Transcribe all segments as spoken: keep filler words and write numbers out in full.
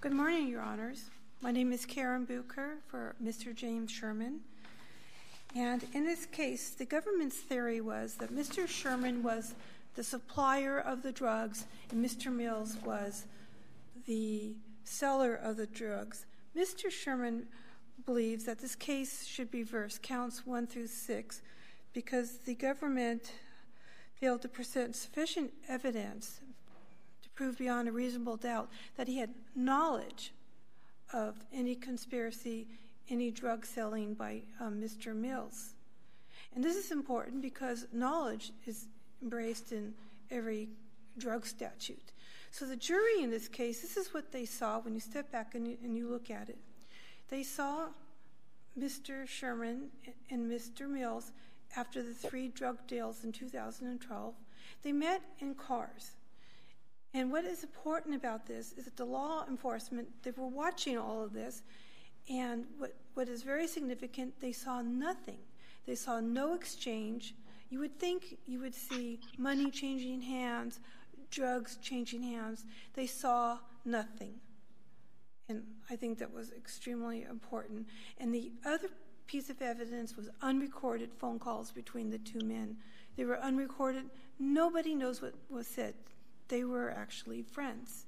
Good morning, Your Honors. My name is Karen Bucher for Mister James Sherman. And in this case, the government's theory was that Mister Sherman was the supplier of the drugs and Mister Mills was the seller of the drugs. Mister Sherman believes that this case should be reversed, counts one through six, because the government failed to present sufficient evidence to prove beyond a reasonable doubt that he had knowledge of any conspiracy, any drug selling by um, Mister Mills. And this is important because knowledge is embraced in every drug statute. So the jury in this case, this is what they saw when you step back and you, and you look at it. They saw Mister Sherman and Mister Mills after the three drug deals in two thousand twelve. They met in cars. And what is important about this is that the law enforcement, they were watching all of this, and what, what is very significant, they saw nothing. They saw no exchange. You would think you would see money changing hands, drugs changing hands. They saw nothing. And I think that was extremely important. And the other piece of evidence was unrecorded phone calls between the two men. They were unrecorded. Nobody knows what was said. They were actually friends.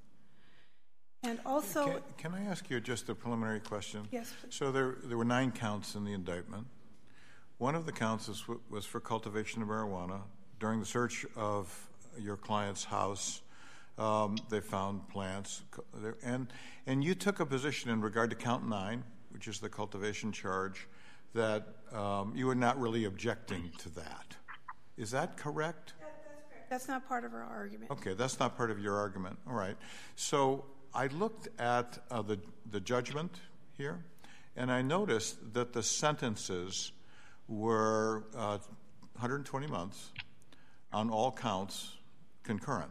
And also... Can, can I ask you just a preliminary question? Yes, please. So there, there were nine counts in the indictment. One of the counts was, was for cultivation of marijuana. During the search of your client's house, um, they found plants. And, and you took a position in regard to count nine, which is the cultivation charge, that um, you were not really objecting to that. Is that correct? That's not part of our argument. Okay, that's not part of your argument. All right. So I looked at uh, the, the judgment here, and I noticed that the sentences were uh, one hundred twenty months on all counts concurrent.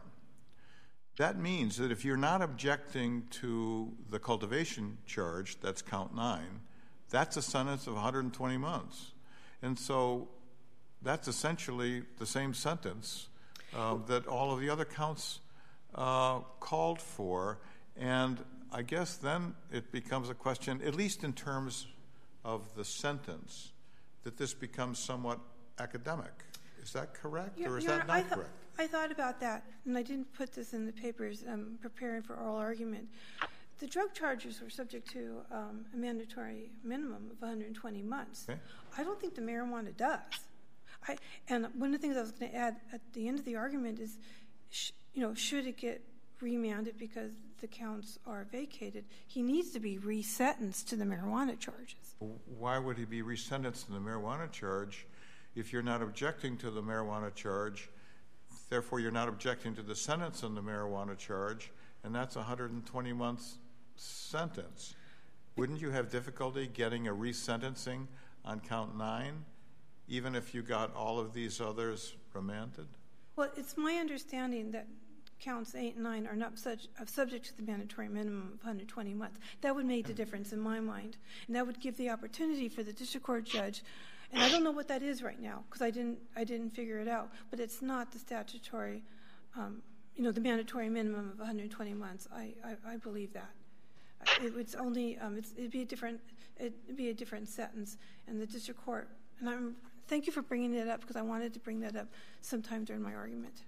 That means that if you're not objecting to the cultivation charge, that's count nine, that's a sentence of one hundred twenty months. And so that's essentially the same sentence uh, that all of the other counts uh, called for. And I guess then it becomes a question, at least in terms of the sentence, that this becomes somewhat academic. Is that correct, Your, or is Your that Honor, not I th- correct? I thought about that, and I didn't put this in the papers um, preparing for oral argument. The drug charges were subject to um, a mandatory minimum of one hundred twenty months. Okay. I don't think the marijuana does. I, and one of the things I was going to add at the end of the argument is, sh- you know, should it get remanded because the counts are vacated, he needs to be resentenced to the marijuana charges. Why would he be resentenced to the marijuana charge if you're not objecting to the marijuana charge? Therefore, you're not objecting to the sentence on the marijuana charge, and that's a one hundred twenty months sentence. Wouldn't you have difficulty getting a resentencing on count nine, even if you got all of these others remanded? Well, it's my understanding that counts eight and nine are not such, uh, subject to the mandatory minimum of one hundred twenty months. That would make the difference in my mind, and that would give the opportunity for the district court judge. And I don't know what that is right now because I didn't I didn't figure it out. But it's not the statutory, um, you know, the mandatory minimum of one hundred twenty months. I, I, I believe that. It, it's only um, it's, it'd be a different it'd be a different sentence, and the district court. And I'm thank you for bringing it up because I wanted to bring that up sometime during my argument.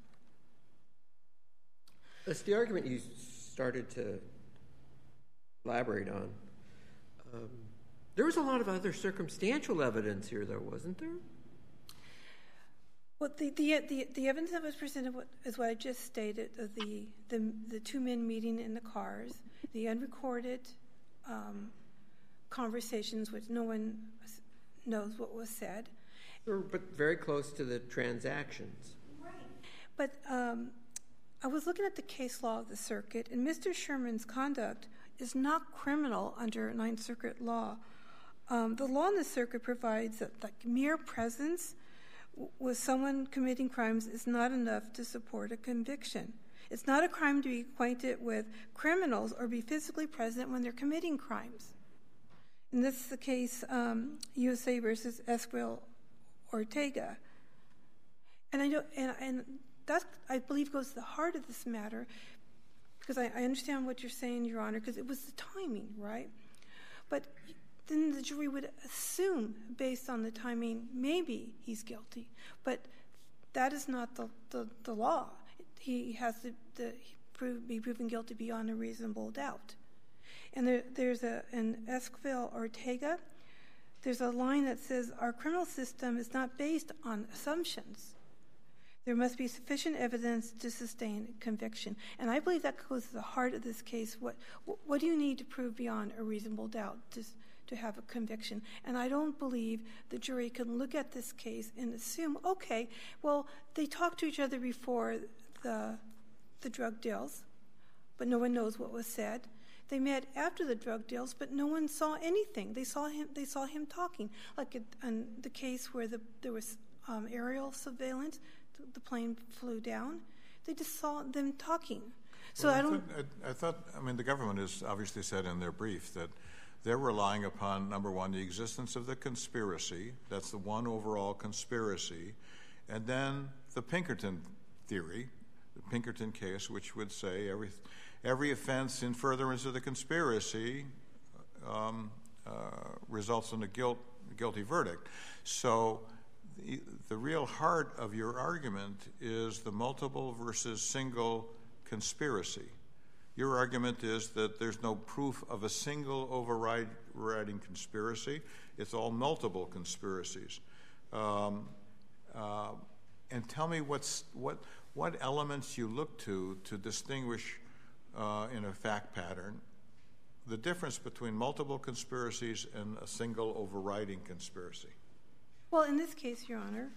That's the argument you started to elaborate on. Um, there was a lot of other circumstantial evidence here, though, wasn't there? Well, the the the, the evidence that was presented is what I just stated: of the the the two men meeting in the cars, the unrecorded um, conversations, which no one knows what was said. Sure, but very close to the transactions. Right. But um, I was looking at the case law of the circuit, and Mister Sherman's conduct is not criminal under Ninth Circuit law. Um, the law in the circuit provides that like, mere presence w- with someone committing crimes is not enough to support a conviction. It's not a crime to be acquainted with criminals or be physically present when they're committing crimes. And this is the case um, U S A versus Esquivel Ortega. And I know, and, and that I believe goes to the heart of this matter, because I, I understand what you're saying, Your Honor, because it was the timing, right? But then the jury would assume, based on the timing, maybe he's guilty. But that is not the, the, the law. He has to the, prove, be proven guilty beyond a reasonable doubt. And there, there's a in Esquivel-Ortega, there's a line that says, our criminal system is not based on assumptions. There must be sufficient evidence to sustain conviction. And I believe that goes to the heart of this case. What what do you need to prove beyond a reasonable doubt to, to have a conviction? And I don't believe the jury can look at this case and assume, okay, well, they talked to each other before the the drug deals, but no one knows what was said. They met after the drug deals, but no one saw anything. They saw him. They saw him talking, like in the case where the, there was um, aerial surveillance. The plane flew down. They just saw them talking. So well, I, I don't. Thought, I, I thought. I mean, the government has obviously said in their brief that they're relying upon, number one, the existence of the conspiracy. That's the one overall conspiracy, and then the Pinkerton theory, the Pinkerton case, which would say every. Every offense in furtherance of the conspiracy um, uh, results in a guilt, guilty verdict. So the, the real heart of your argument is the multiple versus single conspiracy. Your argument is that there's no proof of a single overriding conspiracy. It's all multiple conspiracies. Um, uh, and tell me what's, what, what elements you look to to distinguish Uh, in a fact pattern, the difference between multiple conspiracies and a single overriding conspiracy. Well, in this case, Your Honor,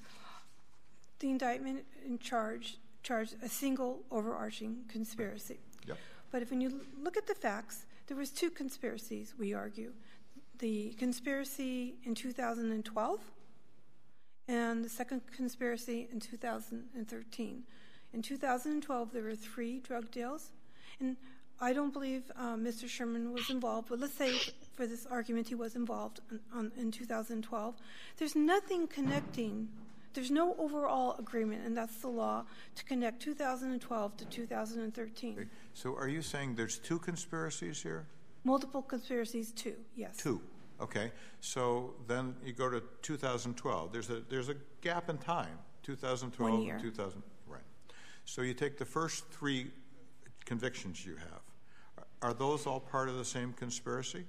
the indictment in charge charged a single overarching conspiracy. Yep. But if when you look at the facts, there was two conspiracies, we argue. The conspiracy in two thousand twelve and the second conspiracy in two thousand thirteen. In two thousand twelve, there were three drug deals. And I don't believe uh, Mister Sherman was involved, but let's say for this argument he was involved on, on, in two thousand twelve. There's nothing connecting, there's no overall agreement, and that's the law, to connect two thousand twelve to two thousand thirteen. Okay. So are you saying there's two conspiracies here? Multiple conspiracies, two, yes. Two, okay. So then you go to two thousand twelve. There's a, there's a gap in time, two thousand twelve One year. and two thousand, right. So you take the first three convictions you have. Are those all part of the same conspiracy?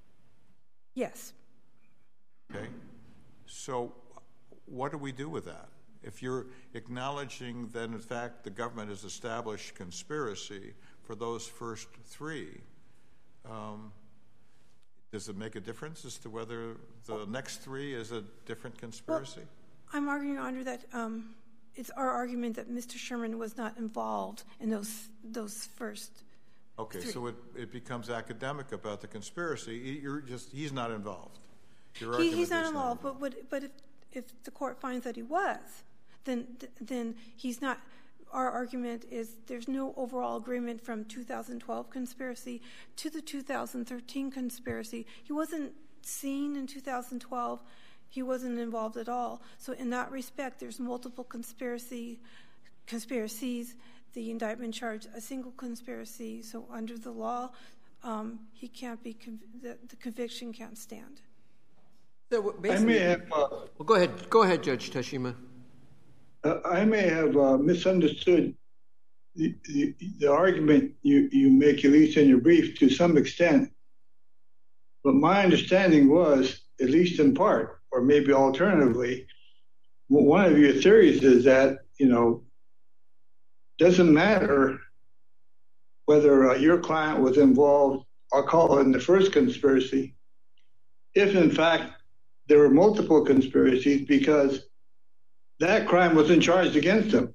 Yes. Okay. So what do we do with that? If you're acknowledging that, in fact, the government has established conspiracy for those first three, um, does it make a difference as to whether the next three is a different conspiracy? Well, I'm arguing, Your Honor, that um, it's our argument that Mister Sherman was not involved in those those first Okay, three. so it, it becomes academic about the conspiracy. You're just he's not involved. Your He, argument he's not is involved, but but but if if the court finds that he was, then then he's not. Our argument is there's no overall agreement from two thousand twelve conspiracy to the two thousand thirteen conspiracy. He wasn't seen in two thousand twelve. He wasn't involved at all. So in that respect, there's multiple conspiracy conspiracies. The indictment charged a single conspiracy. So under the law, um, he can't be conv- the, the conviction can't stand. So I may have. Uh, well, go ahead. Go ahead, Judge Tashima. Uh, I may have uh, misunderstood the, the, the argument you, you make, at least in your brief, to some extent. But my understanding was, at least in part, or maybe alternatively, one of your theories is that, you know, doesn't matter whether uh, your client was involved, I'll call it in the first conspiracy, if in fact there were multiple conspiracies, because that crime wasn't charged against him.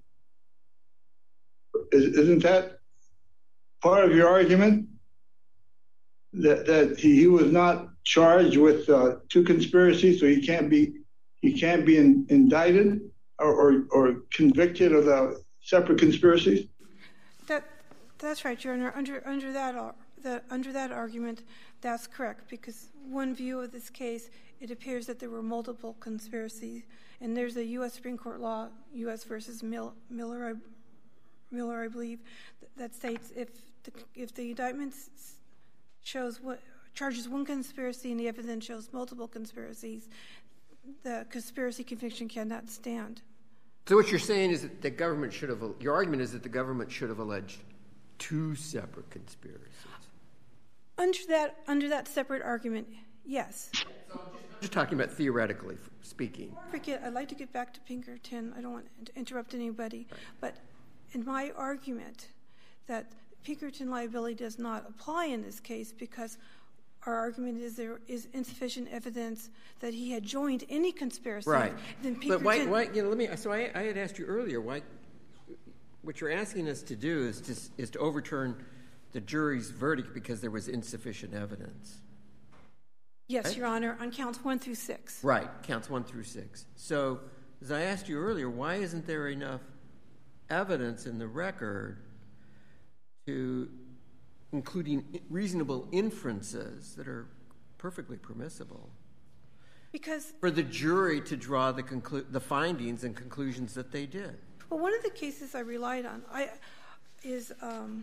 Is, isn't that part of your argument? That that he, he was not charged with uh, two conspiracies, so he can't be he can't be in, indicted or, or or convicted of the separate conspiracies? That that's right, Your Honor. Under under that the, under that argument, that's correct, because one view of this case, it appears that there were multiple conspiracies, and there's a U S Supreme Court law, U S versus Mil, Miller, I, Miller, I believe, that states if the, if the indictment shows what charges one conspiracy and the evidence shows multiple conspiracies, the conspiracy conviction cannot stand. So what you're saying is that the government should have, your argument is that the government should have alleged two separate conspiracies. Under that, under that separate argument, yes. So I'm just talking about theoretically speaking. Forget, I'd like to get back to Pinkerton. I don't want to interrupt anybody. Right. But in my argument that Pinkerton liability does not apply in this case because our argument is there is insufficient evidence that he had joined any conspiracy. Right. Then Pinkerton, but why, why, you know, let me, so I, I had asked you earlier, why, what you're asking us to do is to, is to overturn the jury's verdict because there was insufficient evidence. Yes, right? Your Honor, on counts one through six. Right, counts one through six. So, as I asked you earlier, why isn't there enough evidence in the record to, including reasonable inferences that are perfectly permissible, because for the jury to draw the conclu- the findings and conclusions that they did? Well, one of the cases I relied on I, is um,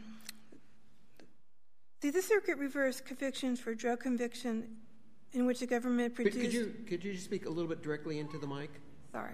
the circuit reversed convictions for drug conviction in which the government produced... Could, could, you, could you just speak a little bit directly into the mic? Sorry.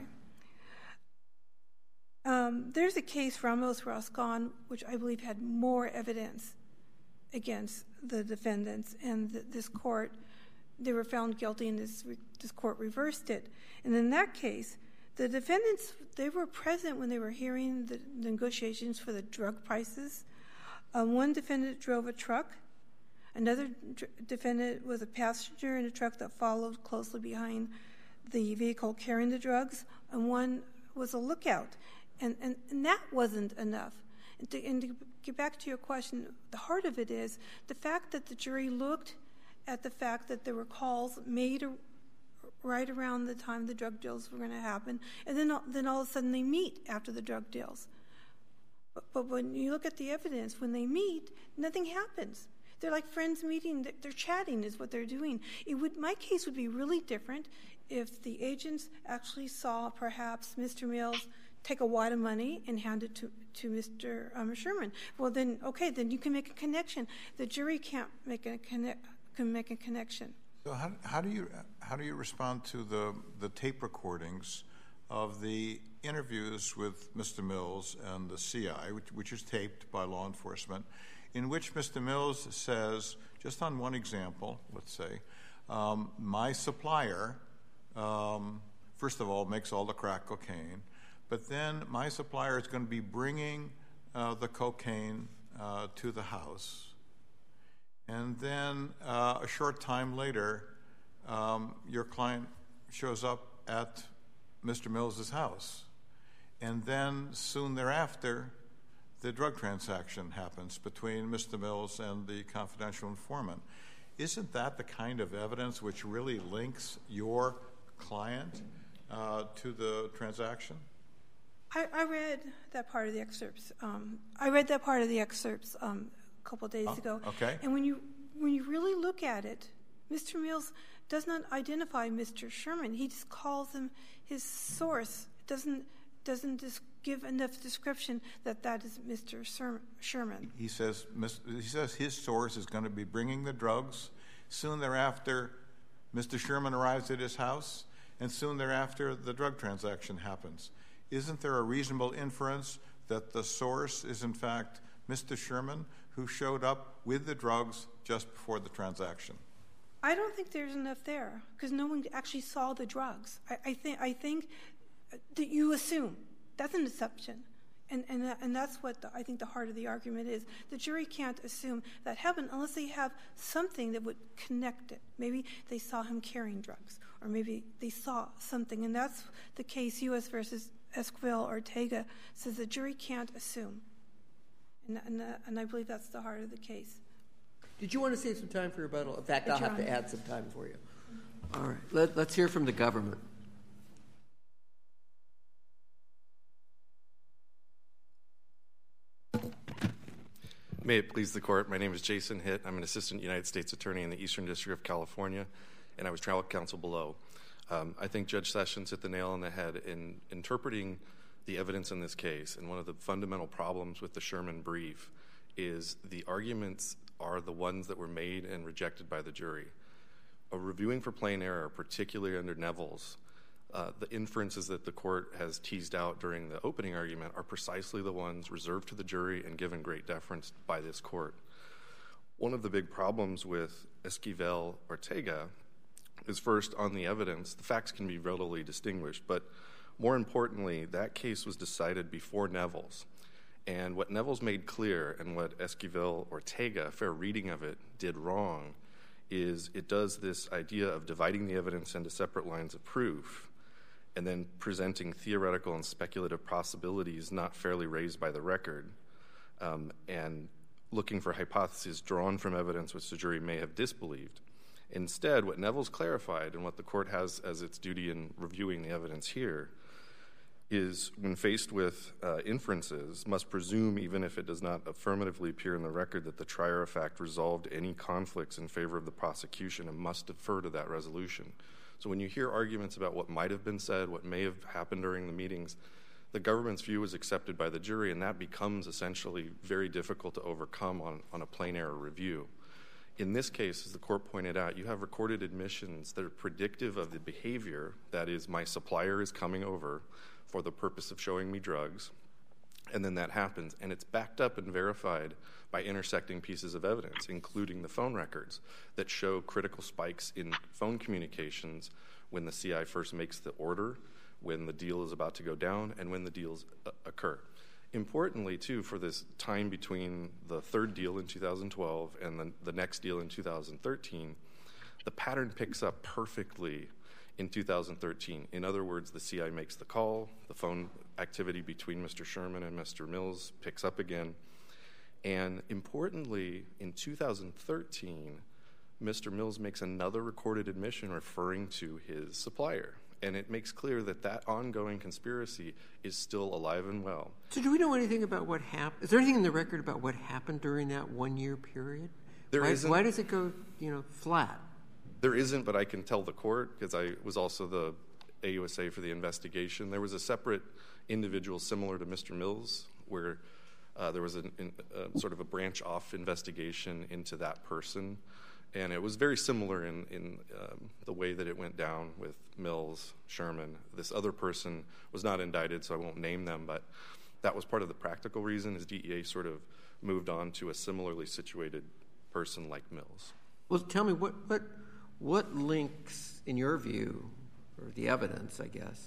Um, there's a case, Ramos-Roscon, which I believe had more evidence against the defendants, and the, this court, they were found guilty, and this, this court reversed it. And in that case, the defendants, they were present when they were hearing the negotiations for the drug prices. Um, one defendant drove a truck. Another dr- defendant was a passenger in a truck that followed closely behind the vehicle carrying the drugs, and one was a lookout. And, and, and that wasn't enough. And to, and to get back to your question, the heart of it is the fact that the jury looked at the fact that there were calls made right around the time the drug deals were going to happen, and then, then all of a sudden they meet after the drug deals. But, but when you look at the evidence, when they meet, nothing happens. They're like friends meeting. They're chatting is what they're doing. It would, my case would be really different if the agents actually saw perhaps Mister Mills take a wad of money and hand it to, to Mister Um, Sherman. Well, then, okay, then you can make a connection. The jury can't make a connect, can make a connection. So how, how do you how do you respond to the the tape recordings of the interviews with Mister Mills and the C I, which, which is taped by law enforcement, in which Mister Mills says, just on one example, let's say, um, my supplier, um, first of all, makes all the crack cocaine, but then my supplier is going to be bringing uh, the cocaine uh, to the house. And then uh, a short time later, um, your client shows up at Mister Mills's house. And then soon thereafter, the drug transaction happens between Mister Mills and the confidential informant. Isn't that the kind of evidence which really links your client uh, to the transaction? I, I read that part of the excerpts. Um, I read that part of the excerpts um, a couple of days oh, ago. Okay. And when you when you really look at it, Mister Mills does not identify Mister Sherman. He just calls him his source. Doesn't doesn't just give enough description that that is Mister Sherman. He says he says his source is going to be bringing the drugs. Soon thereafter, Mister Sherman arrives at his house, and soon thereafter, the drug transaction happens. Isn't there a reasonable inference that the source is, in fact, Mister Sherman, who showed up with the drugs just before the transaction? I don't think there's enough there because no one actually saw the drugs. I, I think I think that you assume that's an assumption, and and and that's what the, I think the heart of the argument is. The jury can't assume that happened unless they have something that would connect it. Maybe they saw him carrying drugs, or maybe they saw something, and that's the case U S versus Esquivel Ortega says the jury can't assume, and and, uh, and I believe that's the heart of the case. Did you want to save some time for rebuttal? In fact, I'll have to add some time for you. All right. Let, let's hear from the government. May it please the court, my name is Jason Hitt. I'm an assistant United States attorney in the Eastern District of California, and I was trial counsel below. Um, I think Judge Sessions hit the nail on the head in interpreting the evidence in this case, and one of the fundamental problems with the Sherman brief is the arguments are the ones that were made and rejected by the jury. A reviewing for plain error, particularly under Neville's, uh, the inferences that the court has teased out during the opening argument are precisely the ones reserved to the jury and given great deference by this court. One of the big problems with Esquivel-Ortega is, first, on the evidence, the facts can be readily distinguished, but more importantly, that case was decided before Neville's. And what Neville's made clear and what Esquivel-Ortega, a fair reading of it, did wrong is it does this idea of dividing the evidence into separate lines of proof and then presenting theoretical and speculative possibilities not fairly raised by the record, um, and looking for hypotheses drawn from evidence which the jury may have disbelieved. Instead, what Neville's clarified and what the court has as its duty in reviewing the evidence here is, when faced with uh, inferences, must presume, even if it does not affirmatively appear in the record, that the trier of fact resolved any conflicts in favor of the prosecution and must defer to that resolution. So when you hear arguments about what might have been said, what may have happened during the meetings, the government's view is accepted by the jury, and that becomes essentially very difficult to overcome on, on a plain error review. In this case, as the court pointed out, you have recorded admissions that are predictive of the behavior, that is, my supplier is coming over for the purpose of showing me drugs, and then that happens, and it's backed up and verified by intersecting pieces of evidence, including the phone records that show critical spikes in phone communications when the C I first makes the order, when the deal is about to go down, and when the deals uh, occur. Importantly, too, for this time between the third deal in two thousand twelve and the, the next deal in two thousand thirteen, the pattern picks up perfectly in two thousand thirteen. In other words, the C I makes the call, the phone activity between Mister Sherman and Mister Mills picks up again, and importantly, in two thousand thirteen, Mister Mills makes another recorded admission referring to his supplier. And it makes clear that that ongoing conspiracy is still alive and well. So do we know anything about what happened? Is there anything in the record about what happened during that one-year period? There why, isn't. Why does it go, you know, flat? There isn't, but I can tell the court, because I was also the A U S A for the investigation. There was a separate individual similar to Mister Mills where uh, there was a uh, sort of a branch-off investigation into that person. And it was very similar in, in um, the way that it went down with Mills, Sherman. This other person was not indicted, so I won't name them, but that was part of the practical reason is D E A sort of moved on to a similarly situated person like Mills. Well, tell me, what what what links, in your view, or the evidence, I guess,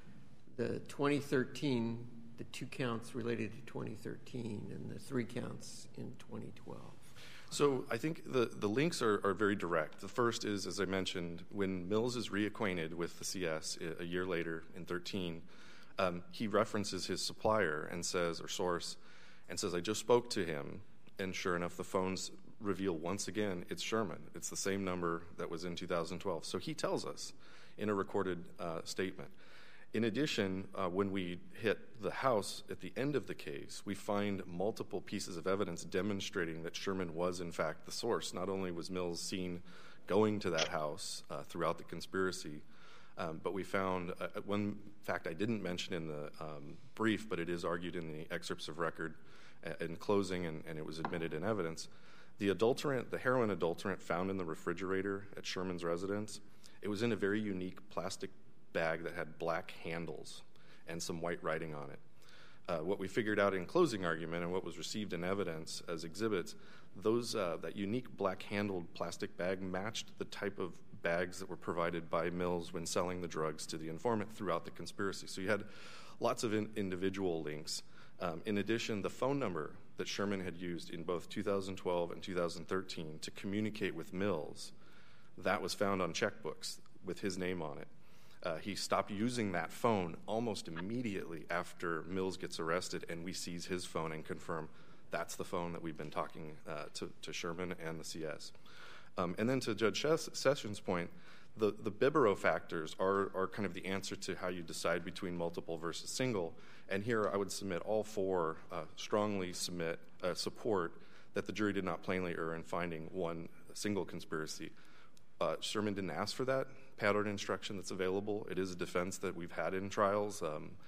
the twenty thirteen, the two counts related to twenty thirteen and the three counts in twenty twelve? So I think the, the links are, are very direct. The first is, as I mentioned, when Mills is reacquainted with the C S a year later in thirteen, um, he references his supplier and says, or source, and says, I just spoke to him, and sure enough, the phones reveal once again it's Sherman. It's the same number that was in two thousand twelve. So he tells us in a recorded uh, statement. In addition, uh, when we hit the house at the end of the case, we find multiple pieces of evidence demonstrating that Sherman was, in fact, the source. Not only was Mills seen going to that house uh, throughout the conspiracy, um, but we found uh, one fact I didn't mention in the um, brief, but it is argued in the excerpts of record uh, in closing, and, and it was admitted in evidence. The adulterant, the heroin adulterant found in the refrigerator at Sherman's residence, it was in a very unique plastic bag that had black handles and some white writing on it. Uh, what we figured out in closing argument and what was received in evidence as exhibits, those uh, that unique black-handled plastic bag matched the type of bags that were provided by Mills when selling the drugs to the informant throughout the conspiracy. So you had lots of in- individual links. Um, in addition, the phone number that Sherman had used in both two thousand twelve and two thousand thirteen to communicate with Mills, that was found on checkbooks with his name on it. Uh, he stopped using that phone almost immediately after Mills gets arrested, and we seize his phone and confirm that's the phone that we've been talking uh, to, to Sherman and the C S. Um, and then to Judge Sessions' point, the, the Bibero factors are, are kind of the answer to how you decide between multiple versus single. And here I would submit all four uh, strongly submit uh, support that the jury did not plainly err in finding one single conspiracy. Uh, Sherman didn't ask for that pattern instruction that's available. It is a defense that we've had in trials. Um,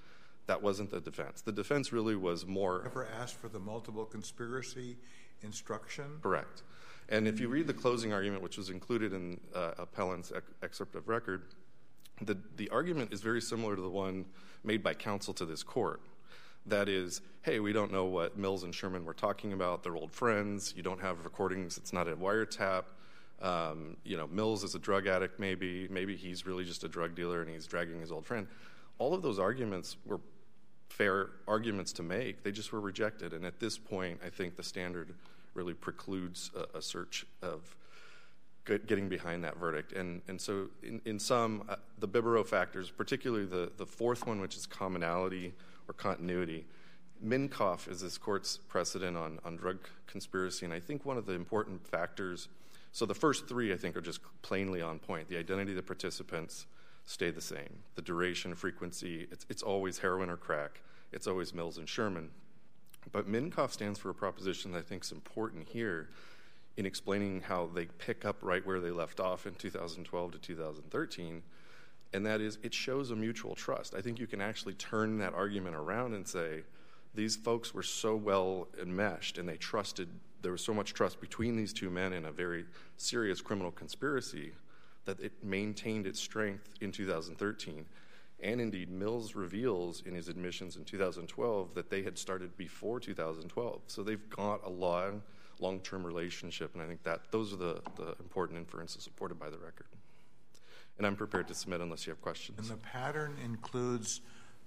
That wasn't the defense. The defense really was more... Ever asked for the multiple conspiracy instruction? Correct. And if you read the closing argument, which was included in uh, appellant's ex- excerpt of record, the, the argument is very similar to the one made by counsel to this court. That is, hey, we don't know what Mills and Sherman were talking about. They're old friends. You don't have recordings. It's not a wiretap. Um, you know, Mills is a drug addict maybe. Maybe he's really just a drug dealer and he's dragging his old friend. All of those arguments were fair arguments to make. They just were rejected. And at this point, I think the standard really precludes a, a search of getting behind that verdict. And and so in, in some, uh, the Bibero factors, particularly the, the fourth one, which is commonality or continuity, Minkoff is this court's precedent on, on drug conspiracy. And I think one of the important factors, so the first three, I think, are just plainly on point. The identity of the participants stay the same. The duration, frequency, it's, it's always heroin or crack. It's always Mills and Sherman. But Minkoff stands for a proposition that I think is important here in explaining how they pick up right where they left off in two thousand twelve to two thousand thirteen, and that is it shows a mutual trust. I think you can actually turn that argument around and say these folks were so well enmeshed and they trusted, there was so much trust between these two men in a very serious criminal conspiracy that it maintained its strength in two thousand thirteen. And indeed, Mills reveals in his admissions in two thousand twelve that they had started before two thousand twelve. So they've got a long, long-term relationship, and I think that those are the, the important inferences supported by the record. And I'm prepared to submit unless you have questions. And the pattern includes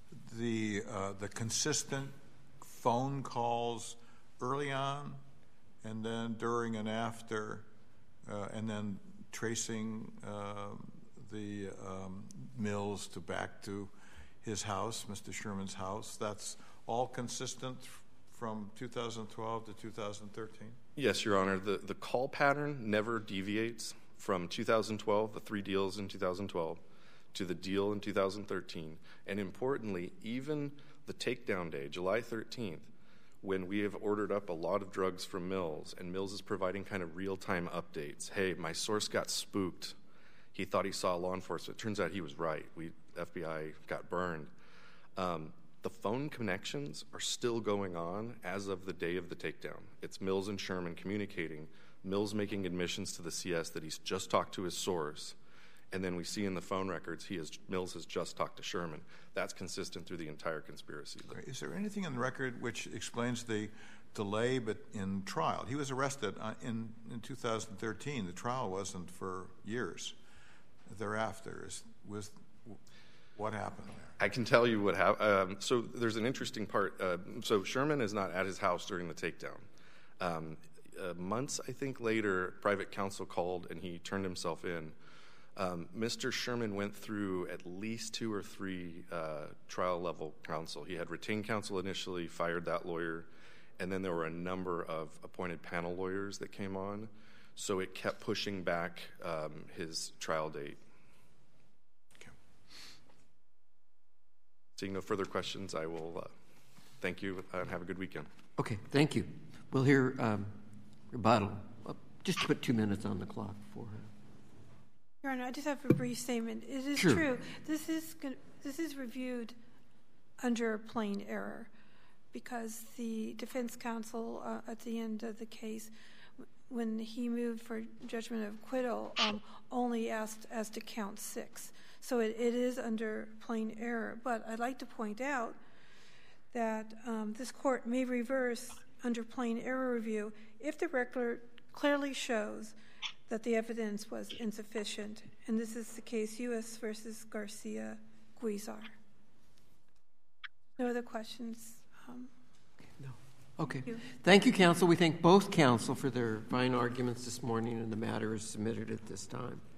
the uh, the consistent phone calls early on, and then during and after, uh, and then tracing uh, the um, Mills to back to his house, Mister Sherman's house. That's all consistent from two thousand twelve to two thousand thirteen? Yes, Your Honor. The, the call pattern never deviates from two thousand twelve, the three deals in two thousand twelve, to the deal in two thousand thirteen. And importantly, even the takedown day, July thirteenth, when we have ordered up a lot of drugs from Mills, and Mills is providing kind of real-time updates. Hey, my source got spooked. He thought he saw law enforcement. It turns out he was right. We F B I got burned. Um, the phone connections are still going on as of the day of the takedown. It's Mills and Sherman communicating, Mills making admissions to the C S that he's just talked to his source, and then we see in the phone records he has, Mills has just talked to Sherman. That's consistent through the entire conspiracy. Is there anything in the record which explains the delay but in trial? He was arrested in, in two thousand thirteen. The trial wasn't for years thereafter. Is, was, what happened there? I can tell you what happened. Um, so there's an interesting part. Uh, so Sherman is not at his house during the takedown. Um, uh, months, I think, later, private counsel called and he turned himself in. Um, Mister Sherman went through at least two or three uh, trial-level counsel. He had retained counsel initially, fired that lawyer, and then there were a number of appointed panel lawyers that came on. So it kept pushing back um, his trial date. Okay. Seeing no further questions, I will uh, thank you and have a good weekend. Okay, thank you. We'll hear um, rebuttal. Uh, just to put two minutes on the clock for her. Your Honor, I just have a brief statement. It is Sure. true. This is this is reviewed under plain error because the defense counsel uh, at the end of the case, when he moved for judgment of acquittal, um, only asked as to count six. So it, it is under plain error. But I'd like to point out that um, this court may reverse under plain error review if the record clearly shows that the evidence was insufficient. And this is the case U S versus Garcia Guizar. No other questions? Um, No. Okay. Thank you. Thank you, counsel. We thank both counsel for their fine arguments this morning, and the matter is submitted at this time.